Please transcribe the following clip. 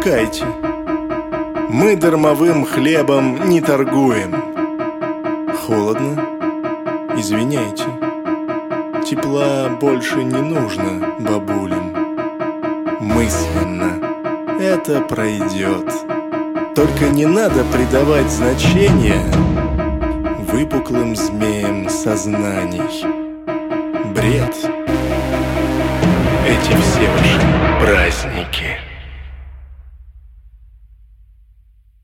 привыкайте. Мы дармовым хлебом не торгуем. Холодно? Извиняйте. Тепла больше не нужно бабулям. Мысленно это пройдет. Только не надо придавать значение выпуклым змеям сознаний. Бред. Эти все ваши праздники.